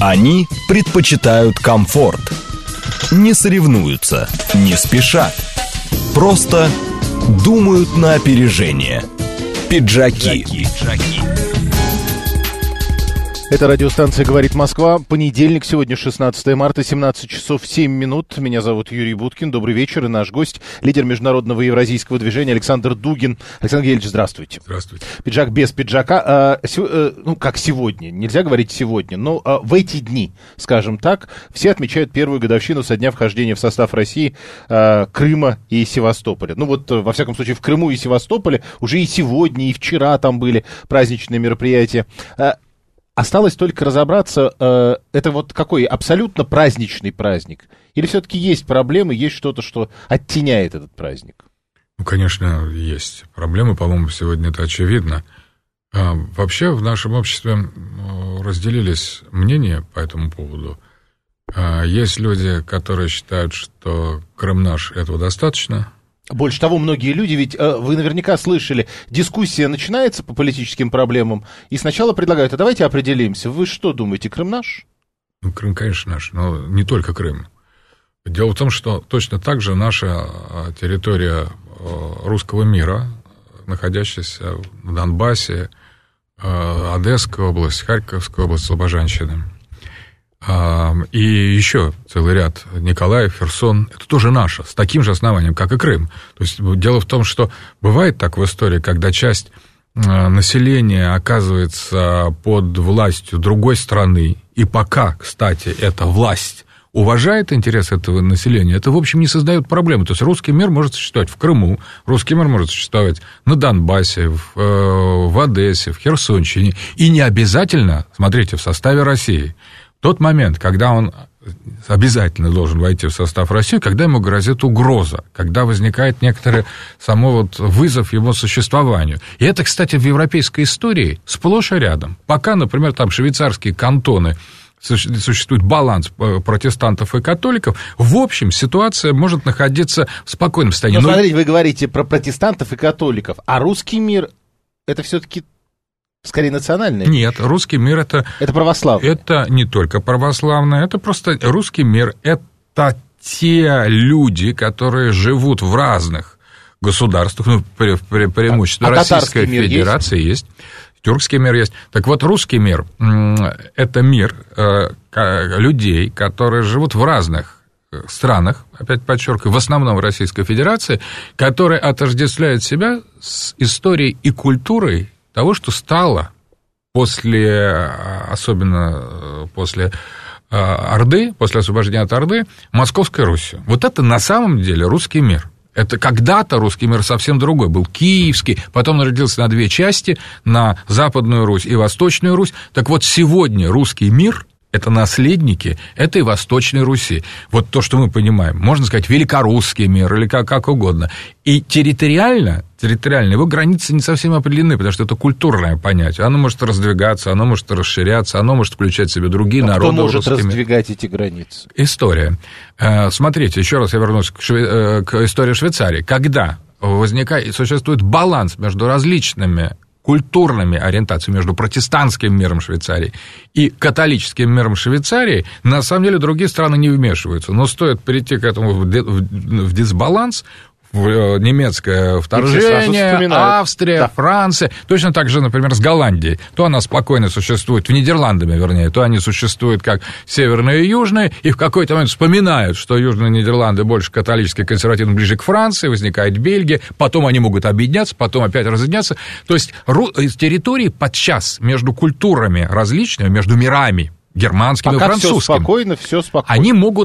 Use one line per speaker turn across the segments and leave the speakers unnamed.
Они предпочитают комфорт. Не соревнуются, не спешат. Просто думают на опережение. Пиджаки.
Это радиостанция «Говорит Москва». Понедельник, сегодня 16 марта, 17 часов 7 минут. Меня зовут Юрий Буткин. Добрый вечер. И наш гость, лидер международного евразийского движения Александр Дугин. Александр Гельевич, здравствуйте.
Здравствуйте.
Пиджак без пиджака. Как сегодня, нельзя говорить сегодня, но в эти дни, скажем так, все отмечают первую годовщину со дня вхождения в состав России Крыма и Севастополя. Во всяком случае, в Крыму и Севастополе уже и сегодня, и вчера там были праздничные мероприятия. Осталось только разобраться, это какой абсолютно праздничный праздник? Или все-таки есть проблемы, есть что-то, что оттеняет этот праздник?
Конечно, есть проблемы, по-моему, сегодня это очевидно. Вообще в нашем обществе разделились мнения по этому поводу. Есть люди, которые считают, что Крым наш, этого достаточно.
Больше того, многие люди, ведь вы наверняка слышали, дискуссия начинается по политическим проблемам, и сначала предлагают, давайте определимся, вы что думаете, Крым наш?
Крым, конечно, наш, но не только Крым. Дело в том, что точно так же наша территория русского мира, находящаяся в Донбассе, Одесская область, Харьковская область, Слобожанщина, и еще целый ряд, Николаев, Херсон, это тоже наше, с таким же основанием, как и Крым. То есть дело в том, что бывает так в истории, когда часть населения оказывается под властью другой страны, и пока, кстати, эта власть уважает интересы этого населения, это, в общем, не создает проблемы. То есть русский мир может существовать в Крыму, русский мир может существовать на Донбассе, в Одессе, в Херсонщине, и не обязательно, смотрите, в составе России. Тот момент, когда он обязательно должен войти в состав России, когда ему грозит угроза, когда возникает некоторый вызов его существованию. И это, кстати, в европейской истории сплошь и рядом. Пока, например, там швейцарские кантоны, существует баланс протестантов и католиков, в общем, ситуация может находиться в спокойном состоянии.
Но смотрите, вы говорите про протестантов и католиков, а русский мир — это все-таки... Скорее национальный?
Нет, русский мир это
православный. Это
не только православный, это просто русский мир. Это те люди, которые живут в разных государствах, преимущественно Российской Федерации есть, тюркский мир есть. Так вот, русский мир – это мир людей, которые живут в разных странах, опять подчеркиваю, в основном в Российской Федерации, которые отождествляют себя с историей и культурой того, что стало особенно после Орды, после освобождения от Орды, Московской Русью. Вот это на самом деле русский мир. Это когда-то русский мир совсем другой, был киевский, потом он родился на две части, на Западную Русь и Восточную Русь. Так вот, сегодня русский мир – это наследники этой Восточной Руси. Вот то, что мы понимаем. Можно сказать, великорусский мир или как угодно. И территориально его границы не совсем определены, потому что это культурное понятие. Оно может раздвигаться, оно может расширяться, оно может включать в себя другие народы.
Кто может раздвигать эти границы?
История. Смотрите, еще раз я вернусь к истории Швейцарии. Когда существует баланс между различными культурными ориентациями, между протестантским миром Швейцарии и католическим миром Швейцарии, на самом деле другие страны не вмешиваются. Но стоит перейти к этому в дисбаланс, в немецкое вторжение, Австрия, да. Франция, точно так же, например, с Голландией. То она спокойно существует, Нидерландами, вернее, то они существуют как северные и южные, и в какой-то момент вспоминают, что южные Нидерланды больше католические, консервативные, ближе к Франции, возникает Бельгия, потом они могут объединяться, потом опять разъединяться. То есть территории подчас между культурами различными, между мирами, германским и французским.
Все спокойно.
Они могут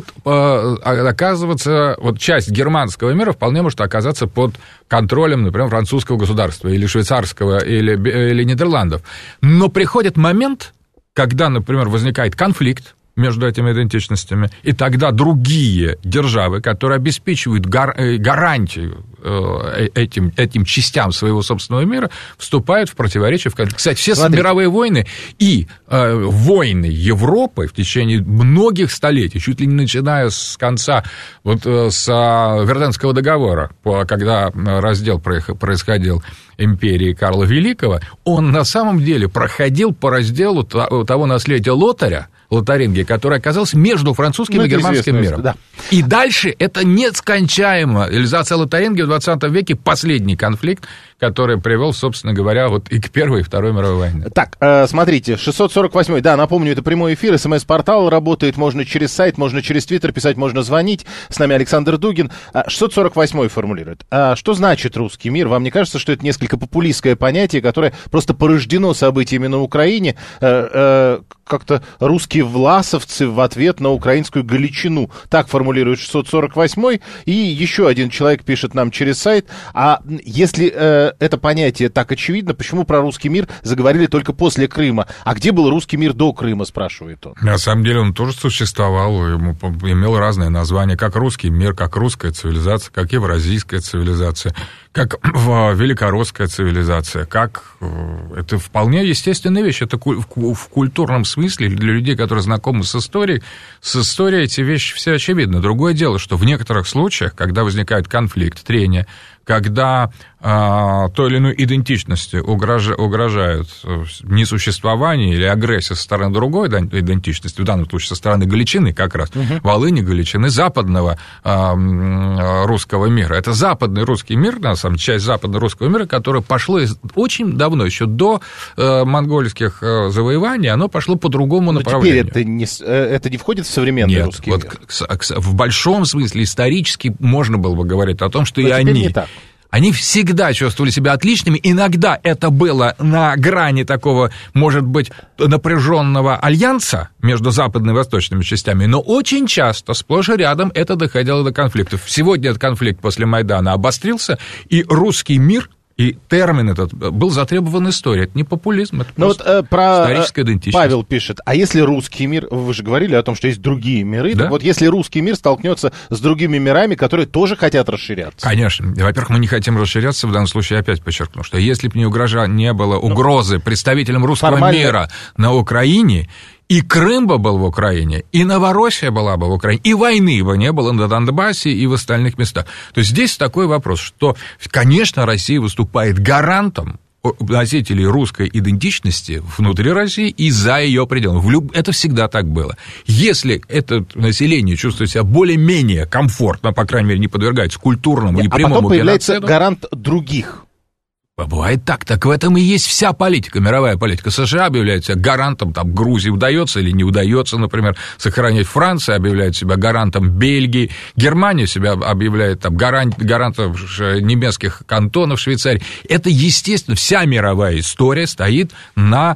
оказываться, часть германского мира вполне может оказаться под контролем, например, французского государства или швейцарского, или Нидерландов. Но приходит момент, когда, например, возникает конфликт между этими идентичностями, и тогда другие державы, которые обеспечивают гарантию этим частям своего собственного мира, вступают в противоречие. Кстати, все мировые войны и войны Европы в течение многих столетий, чуть ли не начиная с конца с Верденского договора, когда раздел происходил империи Карла Великого, он на самом деле проходил по разделу того наследия Лотаря, Лотарингия, который оказался между французским и германским миром. Да. И дальше это нескончаемо. Реализация Лотарингии в 20 веке — последний конфликт, который привел, собственно говоря, вот и к Первой, и Второй мировой войне.
Так, смотрите, 648-й, да, напомню, это прямой эфир, СМС-портал работает, можно через сайт, можно через Твиттер писать, можно звонить. С нами Александр Дугин. 648-й формулирует. Что значит русский мир? Вам не кажется, что это несколько популистское понятие, которое просто порождено событиями на Украине? Как-то русские власовцы в ответ на украинскую галичину. Так формулирует 648-й. И еще один человек пишет нам через сайт. А если это понятие так очевидно, почему про русский мир заговорили только после Крыма? А где был русский мир до Крыма, спрашивает он.
На самом деле он тоже существовал, имел разные названия, как русский мир, как русская цивилизация, как евразийская цивилизация, как великорусская цивилизация, как... Это вполне естественная вещь. Это в культурном смысле для людей, которые знакомы с историей эти вещи все очевидны. Другое дело, что в некоторых случаях, когда возникает конфликт, трение, когда той или иной идентичности угрожают несуществование или агрессия со стороны другой идентичности, в данном случае со стороны Галичины как раз, Волыни, Галичины, западного русского мира. Это западный русский мир, на самом деле, часть западного русского мира, которое пошло очень давно, еще до монгольских завоеваний, оно пошло по другому направлению.
Теперь это не входит в современный русский мир?
В большом смысле исторически можно было бы говорить о том, что
но
и они... Они всегда чувствовали себя отличными. Иногда это было на грани такого, может быть, напряженного альянса между западными и восточными частями, но очень часто, сплошь и рядом, это доходило до конфликтов. Сегодня этот конфликт после Майдана обострился, и русский мир... И термин этот был затребован историей. Это не популизм, это просто историческая идентичность.
Павел пишет, а если русский мир, вы же говорили о том, что есть другие миры, да? Так вот если русский мир столкнется с другими мирами, которые тоже хотят расширяться?
Конечно. Во-первых, мы не хотим расширяться, в данном случае я опять подчеркну, что если бы не было угрозы представителям русского мира на Украине, и Крым бы был в Украине, и Новороссия была бы в Украине, и войны бы не было на Донбассе и в остальных местах. То есть здесь такой вопрос, что, конечно, Россия выступает гарантом носителей русской идентичности внутри России и за ее пределами. Это всегда так было. Если это население чувствует себя более-менее комфортно, по крайней мере, не подвергается культурному и прямому
потом появляется гарант других.
Бывает так. Так в этом и есть вся политика, мировая политика. США объявляет себя гарантом, там, Грузии удается или не удается, например, сохранять. Франция объявляет себя гарантом Бельгии, Германия себя объявляет там гарантом немецких кантонов, Швейцарии. Это, естественно, вся мировая история стоит на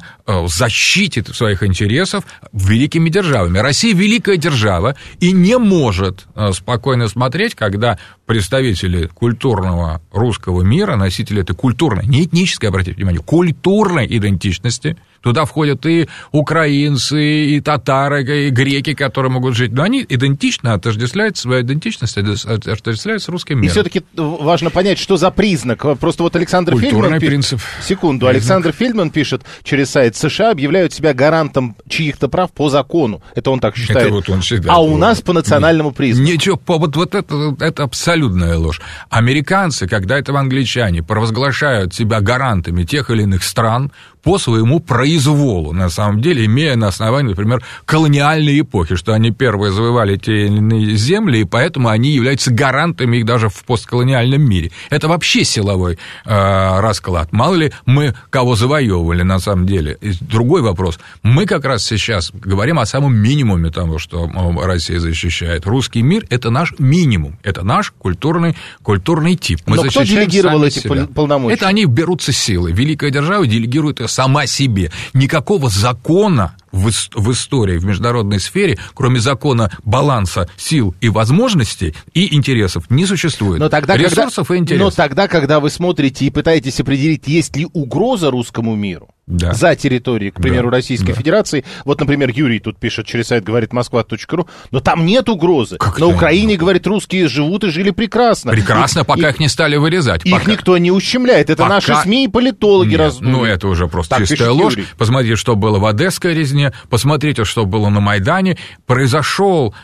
защите своих интересов великими державами. Россия великая держава и не может спокойно смотреть, когда представители культурного русского мира, носители этой культурной, не этнической, обратите внимание, культурной идентичности, туда входят и украинцы, и татары, и греки, которые могут жить, но они идентично отождествляют свою идентичность, отождествляют с русским миром.
И все-таки важно понять, что за признак. Просто вот Александр Фельдман пишет... Секунду, Александр Фельдман пишет через сайт: США объявляют себя гарантом чьих-то прав по закону. Это он так считает.
Это вот он всегда,
а у нас по национальному признаку.
Ничего, вот это абсолютная ложь. Американцы, когда это англичане, провозглашают себя гарантами тех или иных стран по своему произволу, на самом деле, имея на основании, например, колониальной эпохи, что они первые завоевали те или иные земли, и поэтому они являются гарантами их даже в постколониальном мире. Это вообще силовой расклад. Мало ли мы кого завоевывали на самом деле. И другой вопрос. Мы как раз сейчас говорим о самом минимуме того, что Россия защищает. Русский мир – это наш минимум, это наш культурный тип. Мы
Но кто делегировал эти полномочия?
Это они берутся силой. Великая держава делегирует ее сама себе. Никакого закона в истории, в международной сфере, кроме закона баланса сил и возможностей и интересов, не существует. Ресурсов и интересов.
Но тогда, когда вы смотрите и пытаетесь определить, есть ли угроза русскому миру за территорией, к примеру, Российской Федерации, вот, например, Юрий тут пишет через сайт говорит Москва.ру, но там нет угрозы. На Украине, говорит, русские живут и жили прекрасно.
Прекрасно, пока их не стали вырезать.
Их никто не ущемляет. Это наши СМИ и политологи раздули.
Ну, это уже просто чистая ложь. Посмотрите, что было в Одесской резне, посмотрите, что было на Майдане. Произошло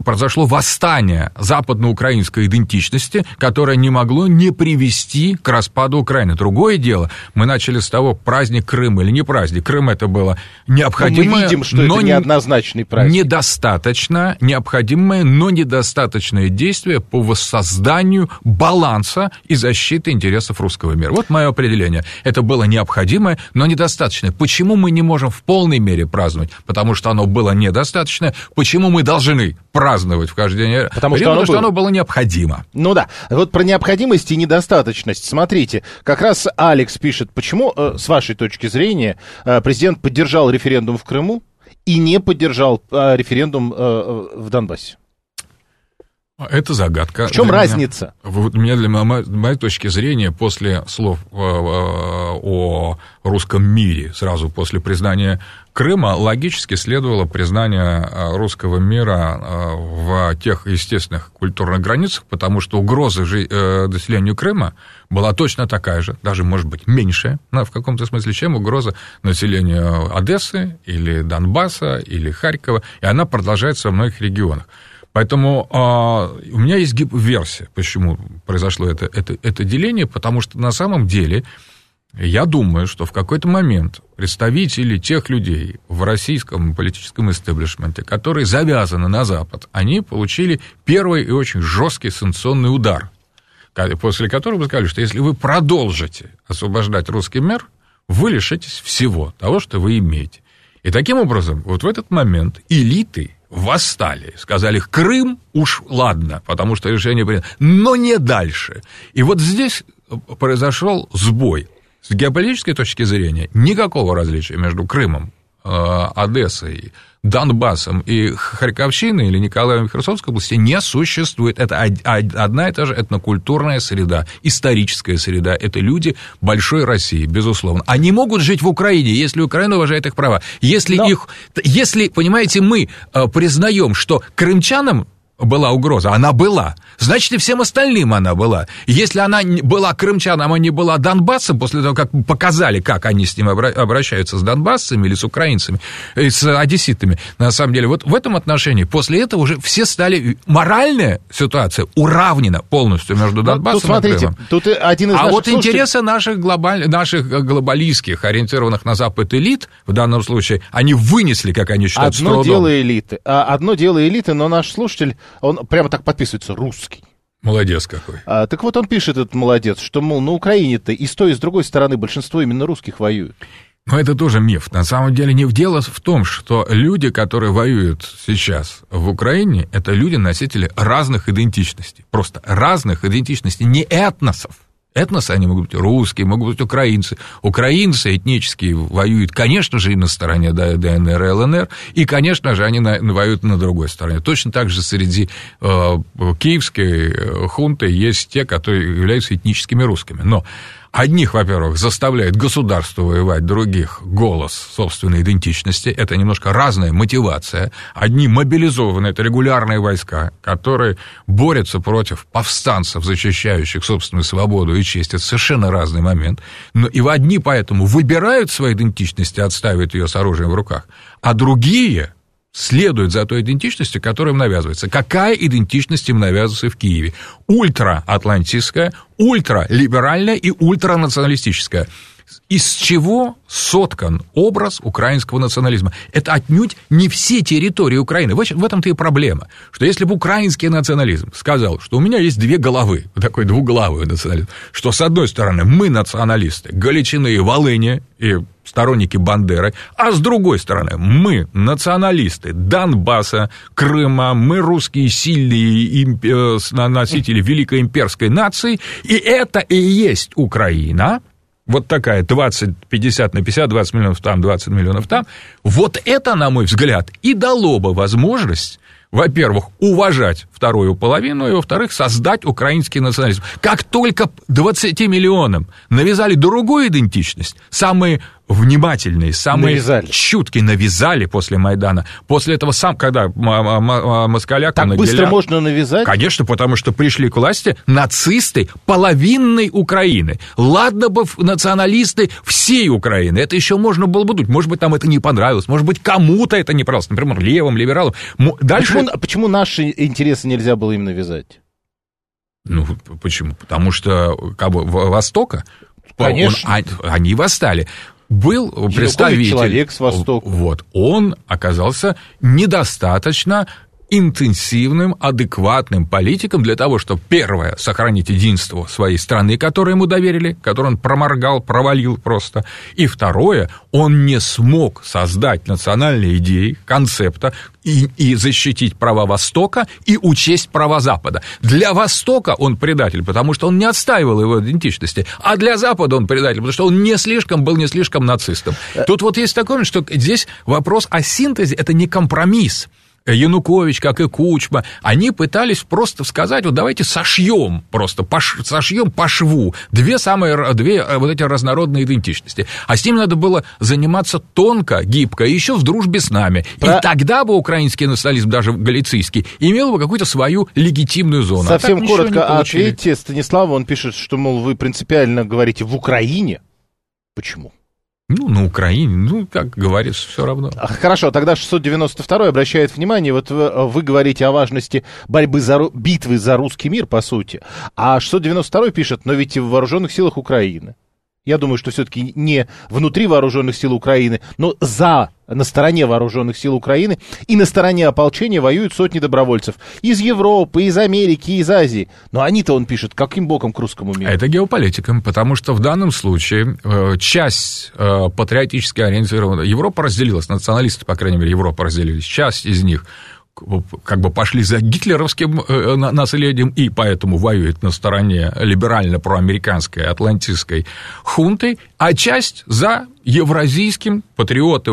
восстание западноукраинской идентичности, которое не могло не привести к распаду Украины. Другое дело, мы начали с того, праздник Крыма Крым или не праздник. Крым это было необходимое,
мы видим, что это неоднозначный праздник.
Недостаточно, необходимое, но недостаточное действие по воссозданию баланса и защиты интересов русского мира. Вот мое определение. Это было необходимое, но недостаточное. Почему мы не можем в полной мере праздновать? Потому что оно было недостаточное. Почему мы должны праздновать в каждый день? Потому что оно было необходимо.
Ну да. Вот про необходимость и недостаточность. Смотрите, как раз Алекс пишет, почему, с вашей точки зрения, президент поддержал референдум в Крыму и не поддержал референдум в Донбассе?
Это загадка.
В чем разница?
Для моей точки зрения, после слов о русском мире, сразу после признания Крыма, логически следовало признание русского мира в тех естественных культурных границах, потому что угроза населению Крыма была точно такая же, даже, может быть, меньшая, в каком-то смысле, чем угроза населению Одессы или Донбасса или Харькова, и она продолжается во многих регионах. Поэтому у меня есть версия, почему произошло это деление, потому что на самом деле я думаю, что в какой-то момент представители тех людей в российском политическом истеблишменте, которые завязаны на Запад, они получили первый и очень жесткий санкционный удар, после которого вы сказали, что если вы продолжите освобождать русский мир, вы лишитесь всего того, что вы имеете. И таким образом, вот в этот момент элиты восстали, сказали, Крым уж ладно, потому что решение принято, но не дальше. И вот здесь произошел сбой. С геополитической точки зрения никакого различия между Крымом, Одессой, Донбассом и Харьковщиной или Николаевом и Херсонской области не существует. Это одна и та же этнокультурная среда, историческая среда. Это люди большой России, безусловно. Они могут жить в Украине, если Украина уважает их права. Если, понимаете, мы признаем, что крымчанам была угроза, она была, значит, и всем остальным она была. Если она была крымчанам, а не была донбассом, после того, как показали, как они с ним обращаются, с донбассами или с украинцами, с одесситами, на самом деле, вот в этом отношении, после этого уже все стали, моральная ситуация уравнена полностью между Донбассом и Крымом.
Тут один из
вот интересы наших глобалистских, ориентированных на Запад элит, в данном случае, они вынесли, как они считают, с трудом.
Одно дело элиты, но наш слушатель, он прямо так подписывается, русский.
Молодец какой.
Так вот он пишет, этот молодец, что, мол, на Украине-то и с той, и с другой стороны большинство именно русских воюют.
Но это тоже миф. На самом деле дело в том, что люди, которые воюют сейчас в Украине, это люди-носители разных идентичностей. Просто разных идентичностей, не этносов. Этносы, они могут быть русские, могут быть украинцы. Украинцы этнические воюют, конечно же, и на стороне ДНР и ЛНР, и, конечно же, они воюют на другой стороне. Точно так же среди киевской хунты есть те, которые являются этническими русскими. Но одних, во-первых, заставляет государство воевать, других — голос собственной идентичности. Это немножко разная мотивация. Одни мобилизованы, это регулярные войска, которые борются против повстанцев, защищающих собственную свободу и честь. Это совершенно разный момент. Но и одни поэтому выбирают свою идентичность и отстаивают ее с оружием в руках, а другие следуют за той идентичностью, которая им навязывается. Какая идентичность им навязывается в Киеве? Ультра-атлантистская, ультралиберальная и ультранационалистическая. Из чего соткан образ украинского национализма? Это отнюдь не все территории Украины. В этом-то и проблема. Что если бы украинский национализм сказал, что у меня есть две головы, такой двуглавый национализм, что с одной стороны мы националисты Галичины и Волыни и сторонники Бандеры, а с другой стороны мы националисты Донбасса, Крыма, мы русские сильные носители великой имперской нации, и это и есть Украина. Вот такая 20-50 на 50, 20 миллионов там, 20 миллионов там. Вот это, на мой взгляд, и дало бы возможность, во-первых, уважать вторую половину, и, во-вторых, создать украинский национализм. Как только 20 миллионам навязали другую идентичность, самые внимательные, самые чуткие навязали после Майдана. После этого когда Москаляк
так наделял, быстро можно навязать?
Конечно, потому что пришли к власти нацисты половинной Украины. Ладно бы националисты всей Украины. Это еще можно было бы думать. Может быть, там это не понравилось. Может быть, кому-то это не понравилось. Например, левым, либералам. Дальше...
Почему наши интересы нельзя было им навязать?
Ну, почему? Потому что Востока...
Конечно.
Они восстали. был представитель...
человек с Востока.
Вот, он оказался недостаточно интенсивным, адекватным политиком для того, чтобы, первое, сохранить единство своей страны, которую ему доверили, которую он проморгал, провалил просто, и второе, он не смог создать национальные идеи, концепта и защитить права Востока и учесть права Запада. Для Востока он предатель, потому что он не отстаивал его идентичности, а для Запада он предатель, потому что он был не слишком нацистом. Тут вот есть такое, что здесь вопрос о синтезе, это не компромисс. Янукович, как и Кучма, они пытались просто сказать, вот давайте сошьем по шву две вот эти разнородные идентичности. А с ним надо было заниматься тонко, гибко, и еще в дружбе с нами. И тогда бы украинский национализм, даже галицийский, имел бы какую-то свою легитимную зону.
Совсем коротко ответьте Станиславу, он пишет, что, мол, вы принципиально говорите в Украине. Почему?
На Украине, как говорится, все равно.
Хорошо, тогда 692-й обращает внимание, вот вы говорите о важности битвы за русский мир, по сути, а 692-й пишет, но ведь в вооруженных силах Украины. Я думаю, что все-таки не внутри вооруженных сил Украины, но на стороне вооруженных сил Украины и на стороне ополчения воюют сотни добровольцев из Европы, из Америки, из Азии. Но они-то, он пишет, каким боком к русскому миру?
Это геополитика, потому что в данном случае часть патриотически ориентированная... Европа разделилась, националисты, по крайней мере, Европа разделились. Часть из них как бы пошли за гитлеровским наследием и поэтому воюют на стороне либерально-проамериканской атлантистской хунты, а часть за евразийским, патриоты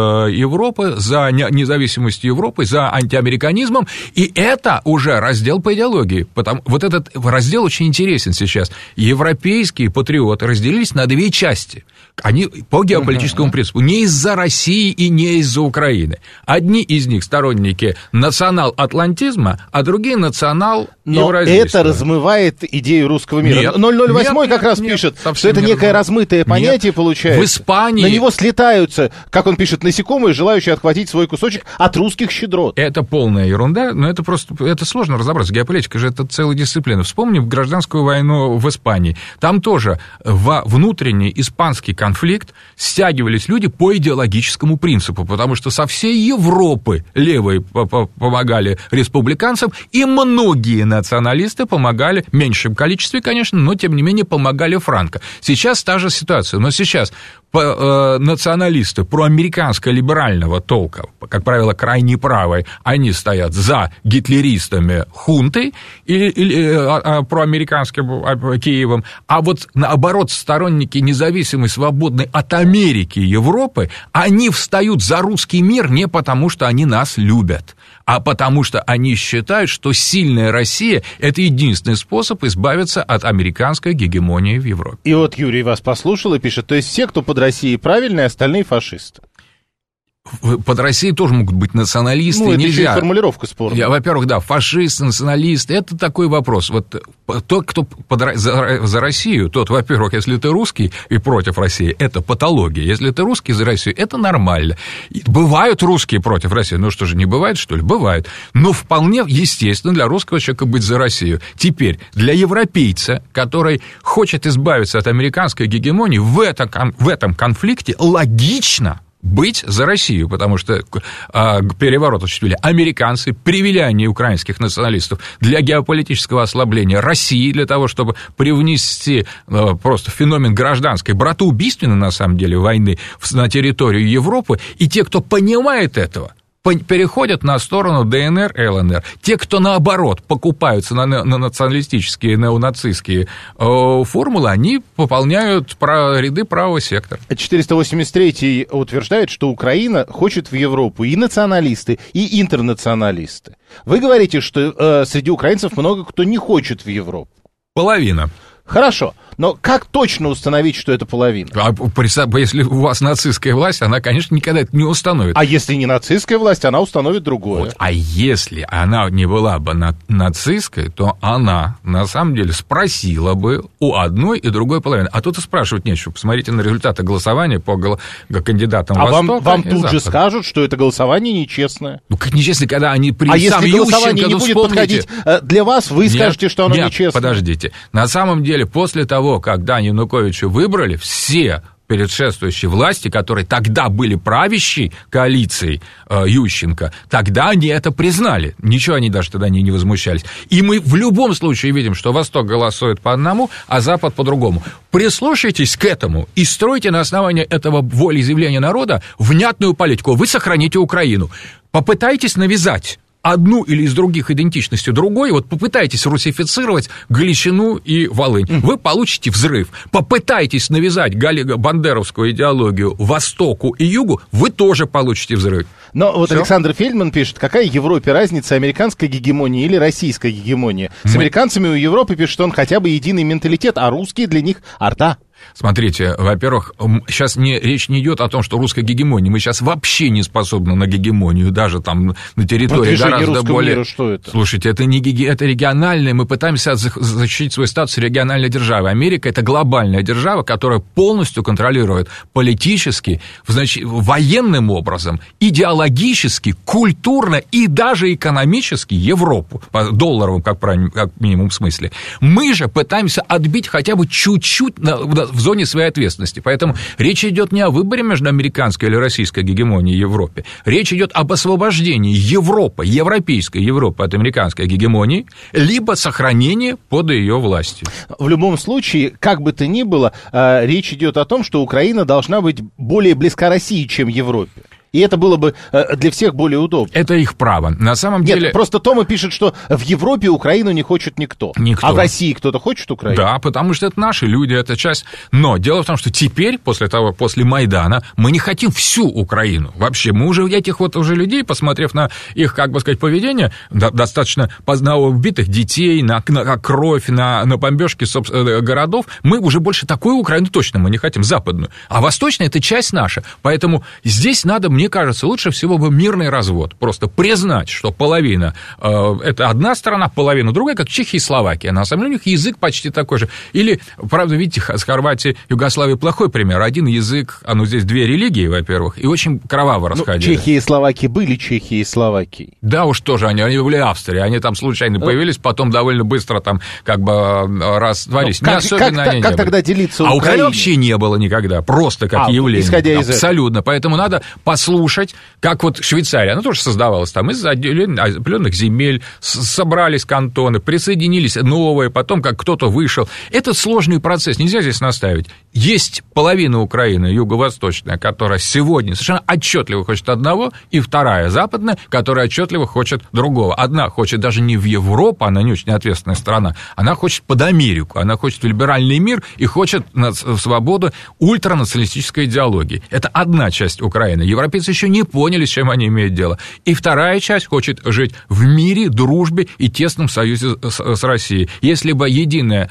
Европы, за независимостью Европы, за антиамериканизмом, и это уже раздел по идеологии. Вот этот раздел очень интересен сейчас. Европейские патриоты разделились на две части. Они по геополитическому принципу, не из-за России и не из-за Украины. Одни из них сторонники национал-атлантизма, а другие национал-евразийства.
Но это размывает идею русского мира.
Нет,
008 как раз пишет, что это некое размытое понятие получается.
В Испании...
На него слетаются, как он пишет, насекомые, желающие отхватить свой кусочек от русских щедрот.
Это полная ерунда, но это просто... Это сложно разобраться. Геополитика же это целая дисциплина. Вспомним гражданскую войну в Испании. Там тоже во внутренний испанский конфликт стягивались люди по идеологическому принципу, потому что со всей Европы левые помогали республиканцам, и многие националисты помогали, в меньшем количестве, конечно, но, тем не менее, помогали Франко. Сейчас та же ситуация, но сейчас националисты проамериканско-либерального толка, как правило, крайне правые, они стоят за гитлеристами хунты или проамериканским Киевом, а вот наоборот сторонники независимой, свободной от Америки и Европы, они встают за русский мир не потому, что они нас любят, а потому что они считают, что сильная Россия – это единственный способ избавиться от американской гегемонии в Европе.
И вот Юрий вас послушал и пишет, то есть все, кто под Россией правильные, остальные фашисты.
Под Россией тоже могут быть националисты.
Ну, это
нельзя.
еще и формулировка спорная.
Во-первых, да, фашисты, националисты, это такой вопрос. Вот тот, кто за Россию, тот, во-первых, если ты русский и против России, это патология. Если ты русский за Россию, это нормально. И бывают русские против России. Ну что же, не бывает, что ли? Бывает. Но вполне естественно для русского человека быть за Россию. Теперь, для европейца, который хочет избавиться от американской гегемонии, в этом конфликте логично быть за Россию, потому что переворот осуществили американцы, привели они украинских националистов для геополитического ослабления России, для того, чтобы привнести просто феномен гражданской, братоубийственной, на самом деле, войны на территорию Европы, и те, кто понимает этого, переходят на сторону ДНР и ЛНР. Те, кто, наоборот, покупаются на националистические, неонацистские формулы, они пополняют ряды правого сектора.
483-й утверждает, что Украина хочет в Европу и националисты, и интернационалисты. Вы говорите, что среди украинцев много кто не хочет в Европу.
Половина.
Хорошо, но как точно установить, что это половина?
Если у вас нацистская власть, она, конечно, никогда это не установит.
А если не нацистская власть, она установит другое.
Вот. А если она не была бы нацистской, то она, на самом деле, спросила бы у одной и другой половины. А тут и спрашивать нечего. Посмотрите на результаты голосования по кандидатам Востока.
Вам тут же скажут, что это голосование нечестное.
Ну, как нечестно, когда они
А если голосование не будет подходить для вас, вы скажете, что оно нечестное.
Подождите. На самом деле, после того, когда Януковича выбрали, все предшествующей власти, которые тогда были правящей коалицией Ющенко, тогда они это признали. Ничего они даже тогда не возмущались. И мы в любом случае видим, что Восток голосует по одному, а Запад по другому. Прислушайтесь к этому и стройте на основании этого волеизъявления народа внятную политику. Вы сохраните Украину. Попытайтесь навязать одну или из других идентичностью другой, вот попытайтесь русифицировать Галичину и Волынь, вы получите взрыв. Попытайтесь навязать бандеровскую идеологию Востоку и Югу, вы тоже получите взрыв.
Но вот
Всё?
Александр Фельдман пишет, какая Европе разница, американская гегемония или российская гегемония? С американцами у Европы пишет, что он хотя бы единый менталитет, а русские для них орда.
Смотрите, во-первых, сейчас речь не идет о том, что русская гегемония. Мы сейчас вообще не способны на гегемонию, даже там на территории гораздо более...
Мира, что это?
Слушайте, это не это региональное, мы пытаемся защитить свой статус региональной державы. Америка — это глобальная держава, которая полностью контролирует политически, военным образом, идеологически, культурно и даже экономически Европу, по долларовому, как минимум, смысле. Мы же пытаемся отбить хотя бы чуть-чуть в зоне своей ответственности. Поэтому речь идет не о выборе между американской или российской гегемонией в Европе. Речь идет об освобождении Европы, европейской Европы от американской гегемонии, либо сохранении под ее властью.
В любом случае, как бы то ни было, речь идет о том, что Украина должна быть более близка России, чем Европе. И это было бы для всех более удобно.
Это их право. На самом деле...
Нет, просто Тома пишет, что в Европе Украину не хочет никто. А в России кто-то хочет Украину?
Да, потому что это наши люди, это часть... Но дело в том, что теперь, после Майдана, мы не хотим всю Украину. Вообще, мы уже этих вот уже людей, посмотрев на их, как бы сказать, поведение, достаточно на убитых детей, на кровь, на бомбежки городов, мы уже больше такую Украину точно мы не хотим, западную. А восточная — это часть наша. Поэтому здесь надо, мне кажется, лучше всего бы мирный развод. Просто признать, что половина это одна сторона, половина другая, как Чехия и Словакия. На самом деле у них язык почти такой же. Или, правда, видите, с Хорватией, Югославией плохой пример. Один язык, здесь две религии, во-первых, и очень кроваво расходились.
Чехия и Словакия были Чехией и Словакией.
Да уж тоже, они были Австрии, они там случайно появились, потом довольно быстро там как бы растворились.
Как тогда делиться Украиной?
А Украины вообще не было никогда, просто как явление.
Исходя из
абсолютно. Поэтому надо послушать, как вот Швейцария, она тоже создавалась там из определенных земель, собрались кантоны, присоединились новые, потом как кто-то вышел. Это сложный процесс, нельзя здесь наставить. Есть половина Украины, юго-восточная, которая сегодня совершенно отчетливо хочет одного, и вторая, западная, которая отчетливо хочет другого. Одна хочет даже не в Европу, она не очень ответственная страна, она хочет под Америку, она хочет в либеральный мир и хочет свободу ультранационалистической идеологии. Это одна часть Украины. Европейцы еще не поняли, с чем они имеют дело. И вторая часть хочет жить в мире, дружбе и тесном союзе с Россией. Если бы единая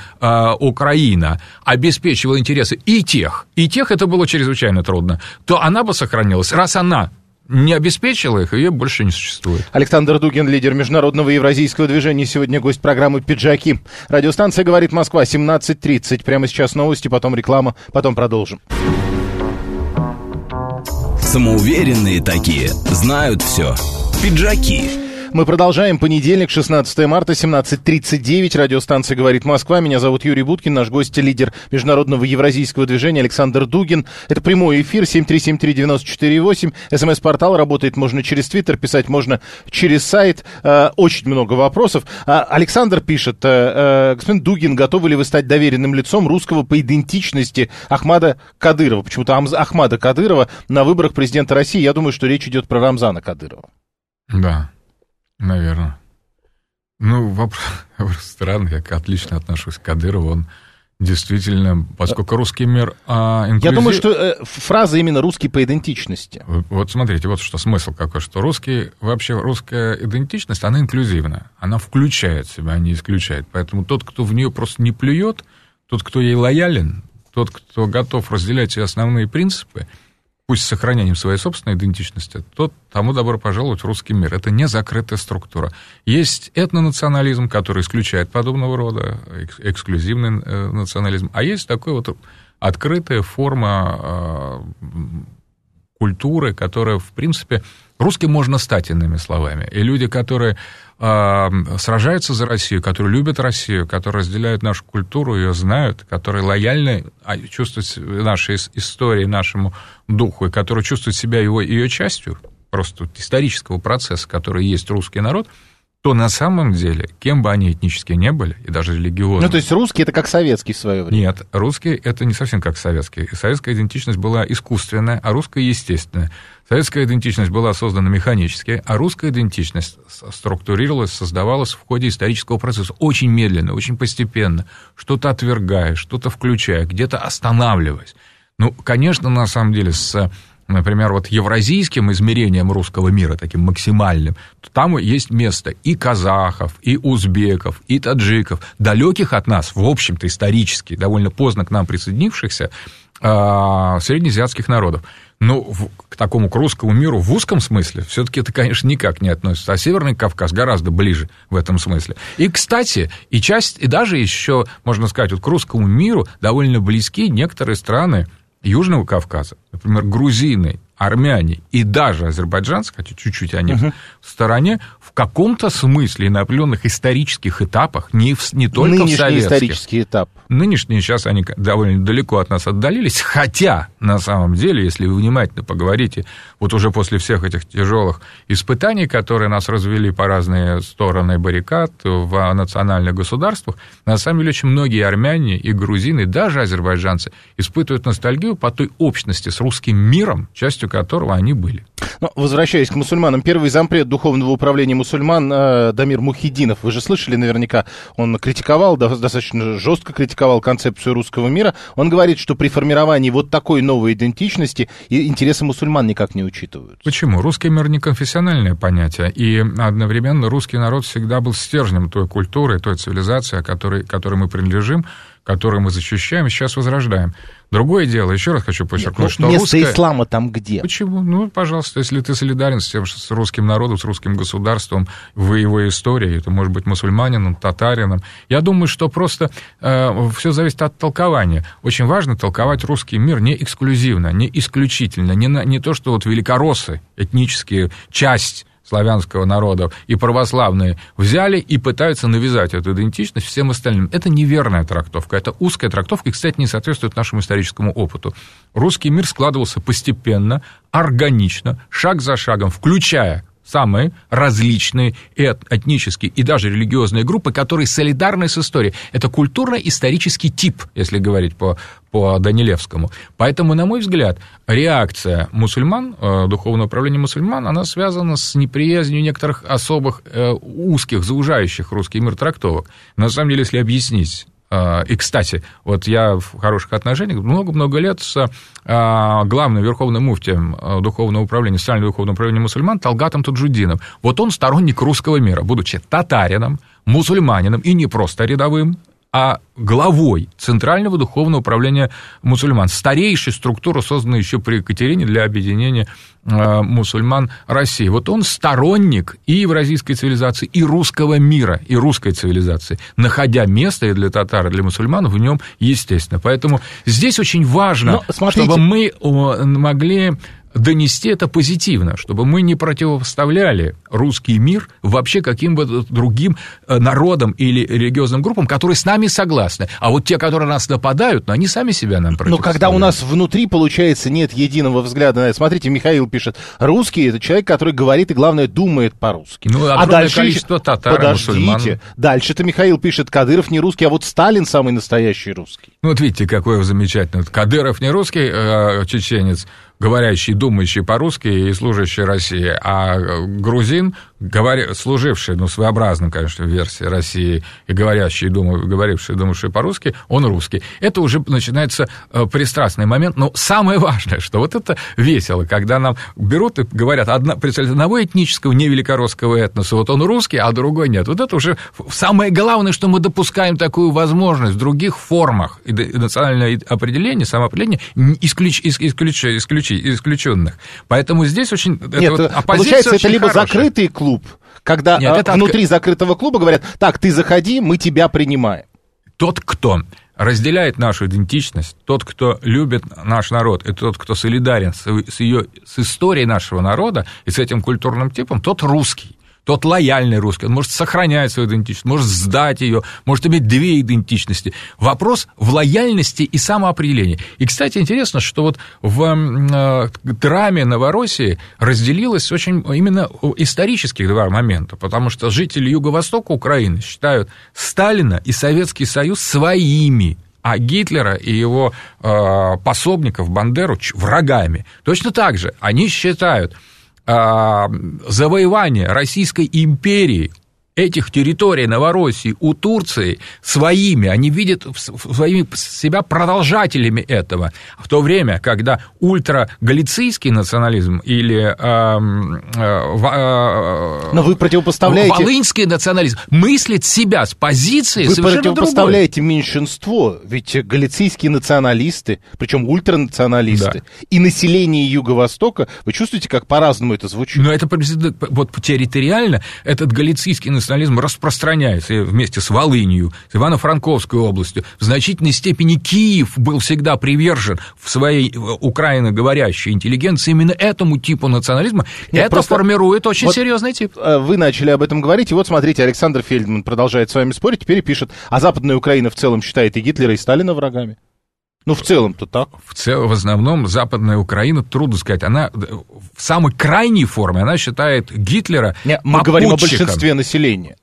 Украина обеспечивала интересы и тех, это было чрезвычайно трудно, то она бы сохранилась. Раз она не обеспечила их, ее больше не существует.
Александр Дугин, лидер международного евразийского движения, сегодня гость программы «Пиджаки». Радиостанция «Говорит Москва», 17:30. Прямо сейчас новости, потом реклама, потом продолжим.
Самоуверенные такие, знают все. Пиджаки.
Мы продолжаем. Понедельник, 16 марта, 17:39. Радиостанция «Говорит Москва». Меня зовут Юрий Буткин. Наш гость — лидер международного евразийского движения Александр Дугин. Это прямой эфир, 7373948. СМС-портал, работает можно через Твиттер, писать можно через сайт. Очень много вопросов. Александр пишет: господин Дугин, готовы ли вы стать доверенным лицом русского по идентичности Ахмада Кадырова? Почему-то Ахмада Кадырова на выборах президента России. Я думаю, что речь идет про Рамзана Кадырова.
Да. Наверное. Вопрос странный, я отлично отношусь к Кадырову, он действительно, поскольку русский мир
Я думаю, что фраза именно «русский по идентичности».
Вот смотрите, вот что смысл какой, что русская идентичность, она инклюзивна, она включает в себя, а не исключает, поэтому тот, кто в нее просто не плюет, тот, кто ей лоялен, тот, кто готов разделять ее основные принципы, пусть с сохранением своей собственной идентичности, то тому добро пожаловать в русский мир. Это не закрытая структура. Есть этнонационализм, который исключает подобного рода, эксклюзивный национализм, а есть такой вот открытая форма культуры, которая, в принципе, русским можно стать, иными словами. И люди, которые сражаются за Россию, которые любят Россию, которые разделяют нашу культуру, ее знают, которые лояльны, чувствуют нашей истории, нашему духу, и которые чувствуют себя ее частью, просто исторического процесса, который есть русский народ, то на самом деле, кем бы они этнически не были, и даже религиозно...
Ну, то есть русский — это как советский в свое время?
Нет, русский — это не совсем как советский. Советская идентичность была искусственная, а русская — естественная. Советская идентичность была создана механически, а русская идентичность структурировалась, создавалась в ходе исторического процесса. Очень медленно, очень постепенно. Что-то отвергая, что-то включая, где-то останавливаясь. Ну, конечно, на самом деле, например, вот евразийским измерением русского мира, таким максимальным, то там есть место и казахов, и узбеков, и таджиков, далеких от нас, в общем-то, исторически, довольно поздно к нам присоединившихся среднеазиатских народов. Но к такому, к русскому миру в узком смысле все-таки это, конечно, никак не относится. А Северный Кавказ гораздо ближе в этом смысле. И, кстати, и даже еще, можно сказать, вот к русскому миру довольно близки некоторые страны Южного Кавказа, например, грузины, армяне и даже азербайджанцы, хотя чуть-чуть они в стороне, в каком-то смысле на определенных исторических этапах, не только
нынешний
в советских.
Исторический этап.
Нынешние, сейчас они довольно далеко от нас отдалились, хотя, на самом деле, если вы внимательно поговорите, вот уже после всех этих тяжелых испытаний, которые нас развели по разные стороны баррикад в национальных государствах, на самом деле очень многие армяне и грузины, даже азербайджанцы, испытывают ностальгию по той общности с русским миром, частью которого они были.
Ну, возвращаясь к мусульманам, первый зампред Духовного управления мусульман Дамир Мухиддинов, вы же слышали наверняка, он критиковал, достаточно жестко критиковал концепцию русского мира. Он говорит, что при формировании вот такой новой идентичности интересы мусульман никак не учитываются.
Почему? Русский мир не конфессиональное понятие, и одновременно русский народ всегда был стержнем той культуры, той цивилизации, которой мы принадлежим, которую мы защищаем и сейчас возрождаем. Другое дело, еще раз хочу подчеркнуть, что
место ислама там где?
Почему? Ну, пожалуйста, если ты солидарен с тем, с русским народом, с русским государством, в его истории, это может быть мусульманином, татарином. Я думаю, что просто все зависит от толкования. Очень важно толковать русский мир не эксклюзивно, не исключительно, не то, что вот великороссы, этнические, часть славянского народа и православные взяли и пытаются навязать эту идентичность всем остальным. Это неверная трактовка, это узкая трактовка и, кстати, не соответствует нашему историческому опыту. Русский мир складывался постепенно, органично, шаг за шагом, включая самые различные этнические и даже религиозные группы, которые солидарны с историей. Это культурно-исторический тип, если говорить по Данилевскому. Поэтому, на мой взгляд, реакция мусульман, духовное управление мусульман, она связана с неприязнью некоторых особых узких, заужающих русский мир трактовок. На самом деле, если объяснить, и, кстати, вот я в хороших отношениях много-много лет с главным верховным муфтием духовного управления, социального духовного управления мусульман Талгатом Таджуддином. Вот он сторонник русского мира, будучи татарином, мусульманином и не просто рядовым, а главой Центрального духовного управления мусульман, старейшей структуры, созданной еще при Екатерине для объединения мусульман России. Вот он сторонник и евразийской цивилизации, и русского мира, и русской цивилизации, находя место и для татар, и для мусульман в нем, естественно. Поэтому здесь очень важно, чтобы мы могли донести это позитивно, чтобы мы не противопоставляли русский мир вообще каким-то другим народам или религиозным группам, которые с нами согласны. А вот те, которые нас нападают, они сами себя нам противопоставляют.
Но когда у нас внутри, получается, нет единого взгляда на это. Смотрите, Михаил пишет, русский — это человек, который говорит и, главное, думает по-русски.
Ну, а дальше количество татар и мусульман.
Дальше-то Михаил пишет, Кадыров не русский, а вот Сталин самый настоящий русский.
Ну, вот видите, какой замечательный. Кадыров не русский, чеченец, говорящий, думающий по-русски и служащий России, а грузин, служивший, своеобразным, конечно, в версии России, и говоривший, думавший по-русски, он русский. Это уже начинается пристрастный момент, но самое важное, что вот это весело, когда нам берут и говорят, представитель одного этнического, не великоросского этноса, вот он русский, а другой нет. Вот это уже самое главное, что мы допускаем такую возможность в других формах и национальное определение, самоопределение исключенных. Поэтому здесь очень...
Нет, получается, это либо хорошая. Закрытый клуб, когда внутри закрытого клуба говорят, так, ты заходи, мы тебя принимаем.
Тот, кто разделяет нашу идентичность, тот, кто любит наш народ, и тот, кто солидарен с историей нашего народа и с этим культурным типом, тот русский. Тот лояльный русский, он может сохранять свою идентичность, может сдать ее, может иметь две идентичности. Вопрос в лояльности и самоопределении. И, кстати, интересно, что вот в драме Новороссии разделилось очень именно исторических два момента, потому что жители Юго-Востока Украины считают Сталина и Советский Союз своими, а Гитлера и его пособников Бандеру врагами. Точно так же они считают завоевание Российской империи этих территорий Новороссии у Турции своими, они видят себя продолжателями этого, в то время, когда ультрагалицийский национализм или
но вы противопоставляете...
волынский национализм мыслит себя с позиции совершенно другой. Вы
противопоставляете меньшинство, ведь галицийские националисты, причем ультранационалисты, да, и население Юго-Востока, вы чувствуете, как по-разному это звучит?
Но это вот территориально этот галицийский национализм распространяется вместе с Волынью, с Ивано-Франковской областью. В значительной степени Киев был всегда привержен в своей украиноговорящей интеллигенции именно этому типу национализма. Это формирует очень серьезный тип.
Вы начали об этом говорить, и вот смотрите, Александр Фельдман продолжает с вами спорить, теперь пишет, а Западная Украина в целом считает и Гитлера, и Сталина врагами. Ну, в целом-то так.
В основном Западная Украина, трудно сказать, она в самой крайней форме, она считает Гитлера попутчиком.
Мы говорим о большинстве населения.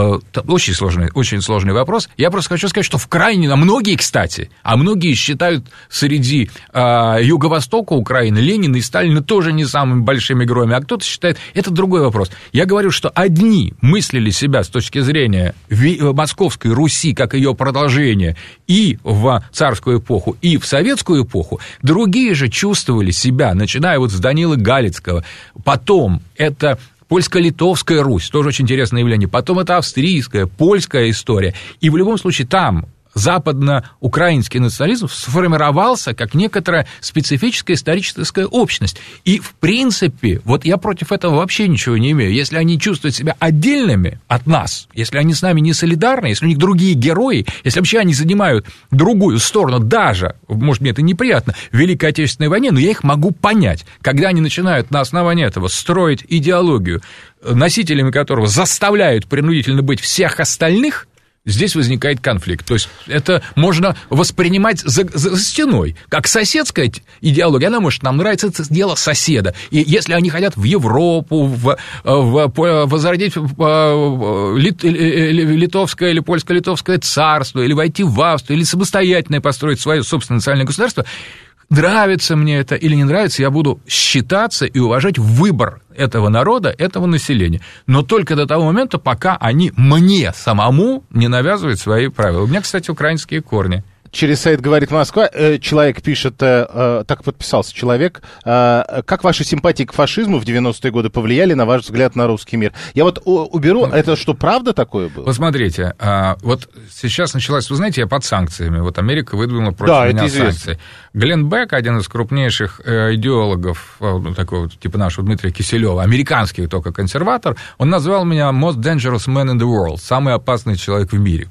Очень сложный вопрос. Я просто хочу сказать, что многие, кстати, многие считают среди Юго-Востока Украины Ленина и Сталина тоже не самыми большими героями, а кто-то считает, это другой вопрос. Я говорю, что одни мыслили себя с точки зрения Московской Руси, как ее продолжение, и в царскую эпоху, и в советскую эпоху, другие же чувствовали себя, начиная вот с Данилы Галицкого, потом это... Польско-литовская Русь, тоже очень интересное явление. Потом это австрийская, польская история. И в любом случае там западно-украинский национализм сформировался как некоторая специфическая историческая общность. И, в принципе, вот я против этого вообще ничего не имею. Если они чувствуют себя отдельными от нас, если они с нами не солидарны, если у них другие герои, если вообще они занимают другую сторону, даже, может, мне это неприятно, в Великой Отечественной войне, но я их могу понять. Когда они начинают на основании этого строить идеологию, носителями которого заставляют принудительно быть всех остальных, здесь возникает конфликт. То есть это можно воспринимать за стеной. Как соседская идеология, она может нам нравиться, это дело соседа. И если они хотят в Европу, возродить литовское или польско-литовское царство, или войти в Австрию, или самостоятельно построить свое собственное национальное государство, нравится мне это или не нравится, я буду считаться и уважать выбор этого народа, этого населения. Но только до того момента, пока они мне самому не навязывают свои правила. У меня, кстати, украинские корни.
Через сайт «Говорит Москва» человек пишет, так подписался человек, как ваши симпатии к фашизму в 90-е годы повлияли на ваш взгляд на русский мир? Я вот уберу, это что, правда такое было?
Вот смотрите, вот сейчас началась, вы знаете, я под санкциями, вот Америка выдвинула против меня санкции. Глен Бек, один из крупнейших идеологов, такого типа нашего Дмитрия Киселева, американский только консерватор, он назвал меня most dangerous man in the world, самый опасный человек в мире.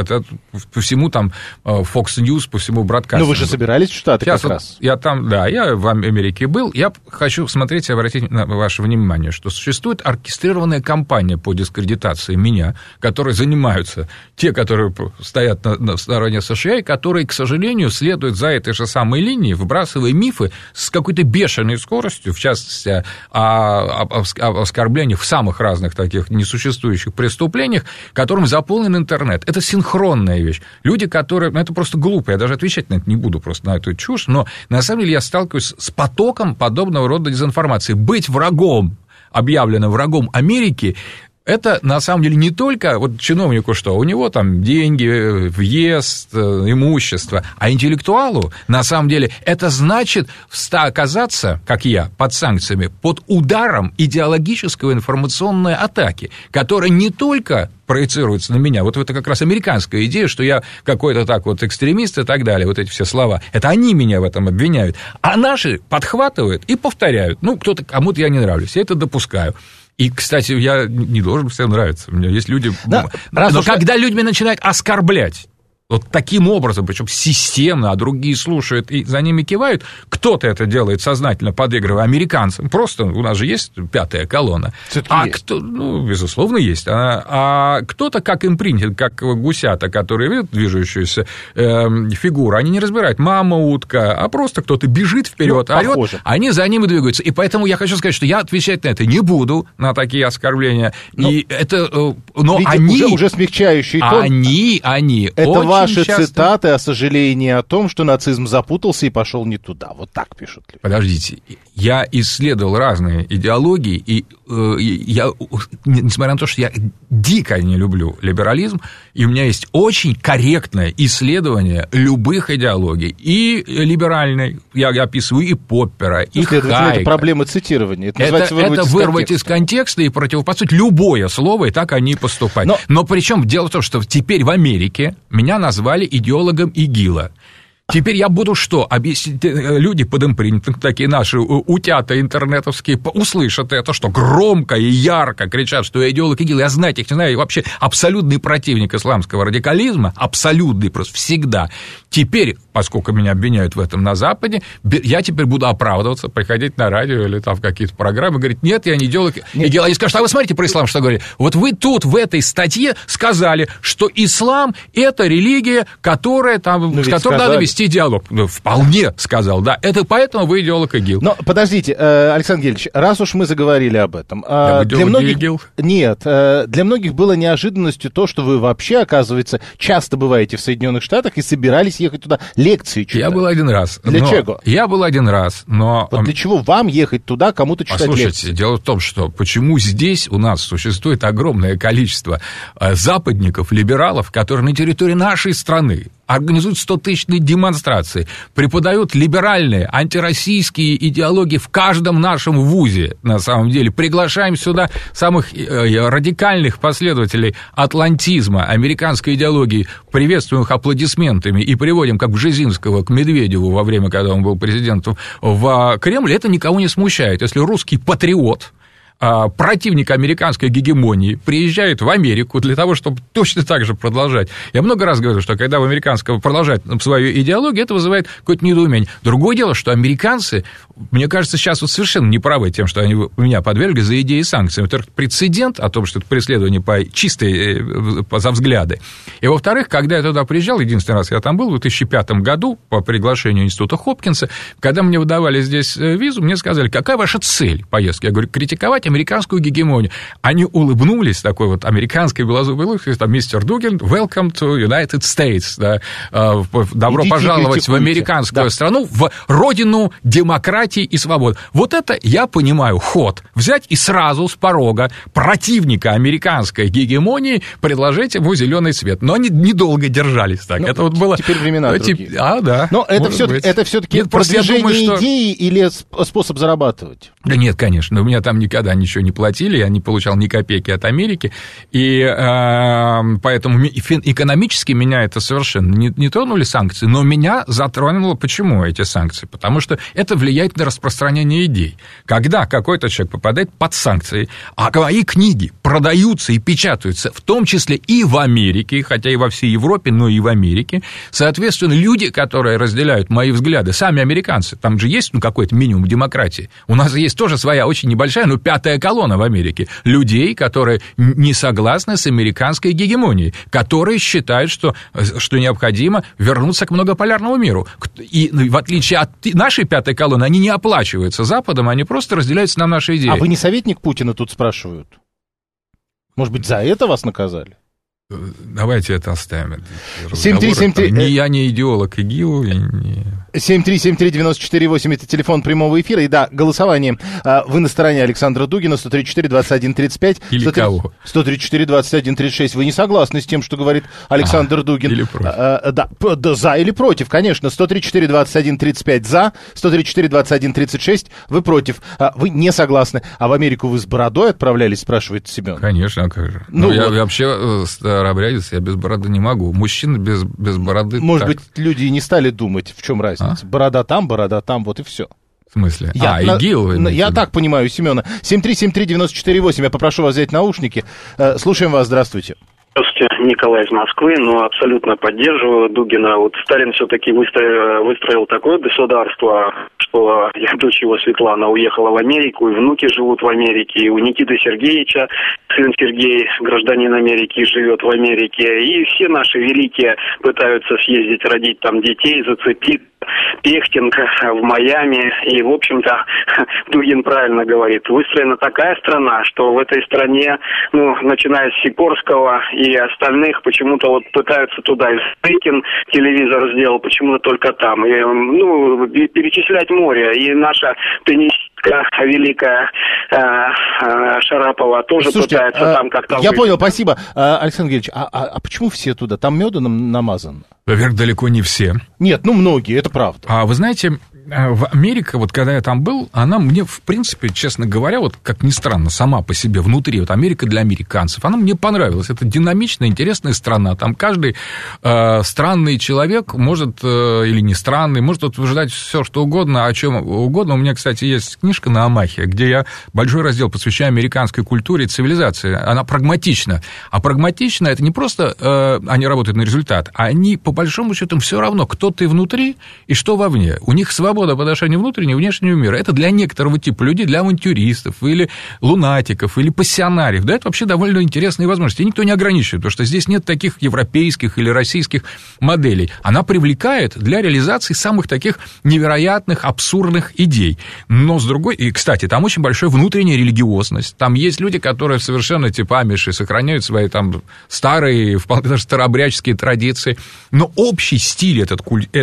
По всему там Fox News, по всему бродкастингу.
Ну, вы же собирались в Штаты сейчас как раз.
Я там, да, я в Америке был. Я хочу смотреть и обратить на ваше внимание, что существует оркестрированная кампания по дискредитации меня, которой занимаются те, которые стоят на стороне США, и которые, к сожалению, следуют за этой же самой линии, выбрасывая мифы с какой-то бешеной скоростью, в частности, о оскорблениях в самых разных таких несуществующих преступлениях, которым заполнен интернет. Это синхронная вещь. Люди, которые... Это просто глупо, я даже отвечать на это не буду, просто на эту чушь, но на самом деле я сталкиваюсь с потоком подобного рода дезинформации. Быть врагом, объявленным врагом Америки, это, на самом деле, не только вот чиновнику что, у него там деньги, въезд, имущество, а интеллектуалу, на самом деле, это значит оказаться, как я, под санкциями, под ударом идеологической информационной атаки, которая не только проецируется на меня, вот это как раз американская идея, что я какой-то так вот экстремист и так далее, вот эти все слова, это они меня в этом обвиняют, а наши подхватывают и повторяют, кому-то я не нравлюсь, я это допускаю. И, кстати, я не должен всем нравиться. У меня есть люди... Да, но когда людьми начинают оскорблять вот таким образом, причем системно, а другие слушают и за ними кивают, кто-то это делает сознательно, подыгрывая американцам, просто у нас же есть пятая колонна, кто, ну, безусловно, есть, а кто-то, как им принято, как гусята, которые видят движущуюся фигуру, они не разбирают, мама утка, а просто кто-то бежит вперед, орёт, они за ними двигаются, и поэтому я хочу сказать, что я отвечать на это не буду, на такие оскорбления, и это, но видите, они...
Уже смягчающий тон.
Они
это
очень
ваши
часто...
цитаты о сожалении о том, что нацизм запутался и пошел не туда. Вот так пишут.
Подождите, я исследовал разные идеологии, и я, несмотря на то, что я дико не люблю либерализм, и у меня есть очень корректное исследование любых идеологий, и либеральной, я описываю и Поппера, и Хайека.
Это проблема цитирования.
Это вырвать из контекста и противопоставить любое слово, и так они поступают. Но причем дело в том, что теперь в Америке меня назвали идеологом ИГИЛа. Теперь я буду что? Объяснить, люди под импринтом, такие наши утята интернетовские, услышат это, что громко и ярко кричат, что я идеолог ИГИЛ. Я знать их не знаю, и вообще абсолютный противник исламского радикализма, абсолютный просто всегда. Теперь, поскольку меня обвиняют в этом на Западе, я теперь буду оправдываться, приходить на радио или там в какие-то программы, говорить, нет, я не идеолог ИГИЛ. Они скажут, а вы смотрите про ислам, что говорили. Вот вы тут в этой статье сказали, что ислам – это религия, которая там, с которой надо вести диалог. Ну, вполне сказал, да. Это поэтому вы идеолог ИГИЛ.
Но подождите, Александр Гельевич, раз уж мы заговорили об этом.
Для многих... ИГИЛ?
Нет, для многих было неожиданностью то, что вы вообще, оказывается, часто бываете в Соединенных Штатах и собирались ехать туда лекции читать.
Я был один раз.
Для чего?
Я был один раз, но...
Вот для чего вам ехать туда, кому-то читать лекции?
Послушайте, дело в том, что почему здесь у нас существует огромное количество западников, либералов, которые на территории нашей страны организуют 100-тысячные демонстрации, преподают либеральные, антироссийские идеологии в каждом нашем вузе, на самом деле. Приглашаем сюда самых радикальных последователей атлантизма, американской идеологии, приветствуем их аплодисментами и приводим, как Бжезинского, к Медведеву во время, когда он был президентом, в Кремль. Это никого не смущает. Если русский патриот, противник американской гегемонии, приезжает в Америку для того, чтобы точно так же продолжать. Я много раз говорю, что когда в американского продолжать свою идеологию, это вызывает какое-то недоумение. Другое дело, что американцы, мне кажется, сейчас вот совершенно не правы тем, что они меня подвергли за идеи санкций. Во-первых, прецедент о том, что это преследование по чистой за взгляды. И, во-вторых, когда я туда приезжал, единственный раз я там был, в 2005 году по приглашению Института Хопкинса, когда мне выдавали здесь визу, мне сказали, какая ваша цель поездки? Я говорю, критиковать американскую гегемонию. Они улыбнулись, такой вот американской белозубой улыбкой, там, мистер Дугин, welcome to United States, да, добро
идите,
пожаловать в американскую страну, в родину демократии и свободы. Вот это, я понимаю, ход. Взять и сразу с порога противника американской гегемонии предложить ему зеленый цвет. Но они недолго держались так. Это вот было...
Теперь времена другие.
Да.
Но это все-таки продвижение идеи или способ зарабатывать?
Да нет, конечно. У меня там никогда ничего не платили, я не получал ни копейки от Америки, и поэтому экономически меня это совершенно не тронули санкции, но меня затронуло, почему эти санкции? Потому что это влияет на распространение идей. Когда какой-то человек попадает под санкции, а мои книги продаются и печатаются, в том числе и в Америке, хотя и во всей Европе, но и в Америке, соответственно, люди, которые разделяют мои взгляды, сами американцы, там же есть какой-то минимум демократии, у нас есть тоже своя очень небольшая, но пятая колонна в Америке людей, которые не согласны с американской гегемонией, которые считают, что необходимо вернуться к многополярному миру. И в отличие от нашей пятой колонны, они не оплачиваются Западом, они просто разделяются на наши идеи.
А вы не советник Путина, тут спрашивают? Может быть, за это вас наказали?
Давайте это оставим.
73739.
Я не идеолог ИГИЛ, не...
7373948, это телефон прямого эфира. И да, голосование. Вы на стороне Александра Дугина, 134-21-35.
Или кого?
134-21-36. Вы не согласны с тем, что говорит Александр Дугин?
Или против?
Да, за или против, конечно. 134-21-35 за, 134-21-36 вы против. Вы не согласны. А в Америку вы с бородой отправлялись, спрашивает Семен?
Конечно, а как же. Ну, я вообще старообрядец, я без бороды не могу. Мужчина без бороды...
Может быть, люди и не стали думать, в чем разница. Борода там, вот и все.
В смысле?
ИГИЛ? Я так понимаю, Семена. 7373948, я попрошу вас взять наушники. Слушаем вас, здравствуйте.
Николай из Москвы, но абсолютно поддерживаю Дугина. Вот Сталин все-таки выстроил такое государство, что дочь его Светлана уехала в Америку, и внуки живут в Америке, и у Никиты Сергеевича сын Сергей, гражданин Америки, живет в Америке, и все наши великие пытаются съездить, родить там детей, зацепить. Пехтинг в Майами, и, в общем-то, Дугин правильно говорит, выстроена такая страна, что в этой стране, начиная с Сикорского и остальных, почему-то вот пытаются туда, и Стыкин телевизор сделал, почему-то только там, и, перечислять море, и наша теннисистка великая Шарапова тоже пытается там как-то...
Я понял, спасибо. Александр Георгиевич, а почему все туда? Там медом намазано?
Во-первых, далеко не все.
Нет, многие, это правда.
А вы знаете, в Америке, вот когда я там был, она мне, в принципе, честно говоря, вот как ни странно, сама по себе внутри, вот Америка для американцев, она мне понравилась. Это динамичная, интересная страна. Там каждый странный человек может, или не странный, может утверждать все, что угодно, о чем угодно. У меня, кстати, есть книжка на Амахе, где я большой раздел посвящаю американской культуре и цивилизации. Она прагматична. А прагматична — это не просто они работают на результат, а они, по большому счету, все равно, кто ты внутри и что вовне. У них свобода по отношению внутреннего и внешнего мира. Это для некоторого типа людей, для авантюристов или лунатиков, или пассионариев. Да, это вообще довольно интересные возможности. И никто не ограничивает, потому что здесь нет таких европейских или российских моделей. Она привлекает для реализации самых таких невероятных, абсурдных идей. Но с другой... И, кстати, там очень большая внутренняя религиозность. Там есть люди, которые совершенно типа амиши сохраняют свои там старые, вполне даже старообрядческие традиции. Но общий стиль этой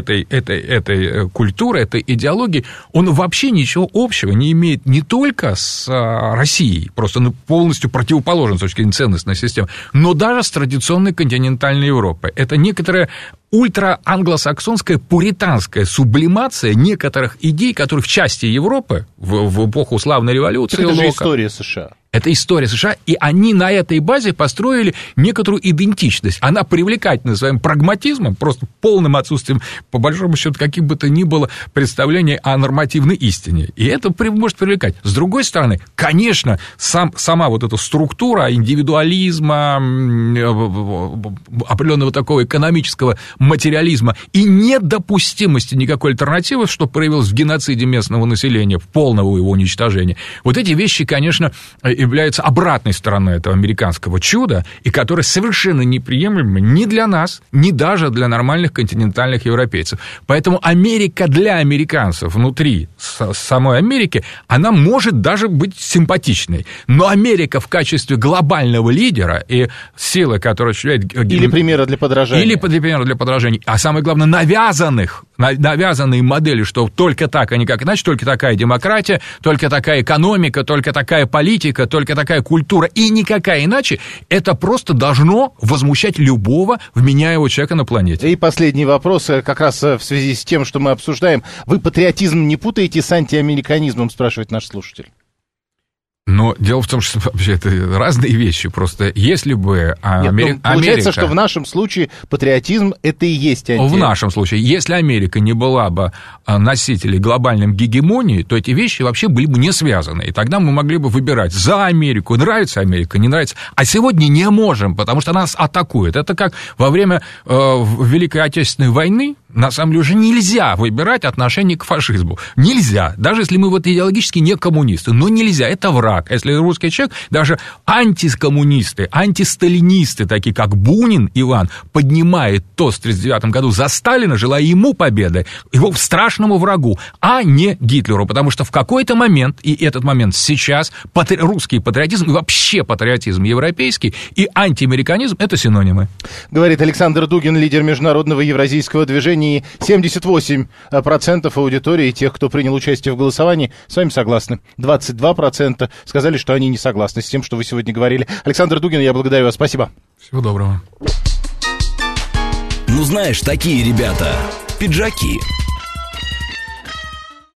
культуры, этой идеологии, он вообще ничего общего не имеет не только с Россией, просто полностью противоположен с точки зрения ценностной системы, но даже с традиционной континентальной Европой. Это некоторая ультра-англосаксонская пуританская сублимация некоторых идей, которые в части Европы в эпоху славной революции...
Это же история США.
Это история США, и они на этой базе построили некоторую идентичность. Она привлекательна своим прагматизмом, просто полным отсутствием, по большому счету, каких бы то ни было представлений о нормативной истине. И это может привлекать. С другой стороны, конечно, сама вот эта структура индивидуализма, определенного такого экономического материализма и недопустимости никакой альтернативы, что проявилось в геноциде местного населения, в полного его уничтожения. Вот эти вещи, конечно, являются обратной стороной этого американского чуда, и которые совершенно неприемлемы ни для нас, ни даже для нормальных континентальных европейцев. Поэтому Америка для американцев внутри самой Америки, она может даже быть симпатичной. Но Америка в качестве глобального лидера и силы, которая осуществляет...
Или примера для подражания.
Или примера для подражания. А самое главное, навязанные модели, что только так, а никак иначе, только такая демократия, только такая экономика, только такая политика, только такая культура и никакая иначе, это просто должно возмущать любого вменяемого человека на планете.
И последний вопрос, как раз в связи с тем, что мы обсуждаем. Вы патриотизм не путаете с антиамериканизмом, спрашивает наш слушатель?
Но дело в том, что вообще это разные вещи. Просто если бы
получается, что в нашем случае патриотизм — это и есть
В нашем случае, если Америка не была бы носителем глобальной гегемонии, то эти вещи вообще были бы не связаны. И тогда мы могли бы выбирать за Америку, нравится Америка, не нравится. А сегодня не можем, потому что нас атакуют. Это как во время Великой Отечественной войны, на самом деле, уже нельзя выбирать отношение к фашизму. Нельзя. Даже если мы вот идеологически не коммунисты. Но нельзя. Это враг. Если русский человек, даже антикоммунисты, антисталинисты, такие как Бунин Иван, поднимает тост в 1939 году за Сталина, желая ему победы, его страшному врагу, а не Гитлеру. Потому что в какой-то момент, и этот момент сейчас, русский патриотизм и вообще патриотизм европейский и антиамериканизм — это синонимы.
Говорит Александр Дугин, лидер международного евразийского движения. 78% аудитории тех, кто принял участие в голосовании, с вами согласны. 22% сказали, что они не согласны с тем, что вы сегодня говорили. Александр Дугин, я благодарю вас. Спасибо.
Всего доброго.
Ну, знаешь, такие ребята, пиджаки.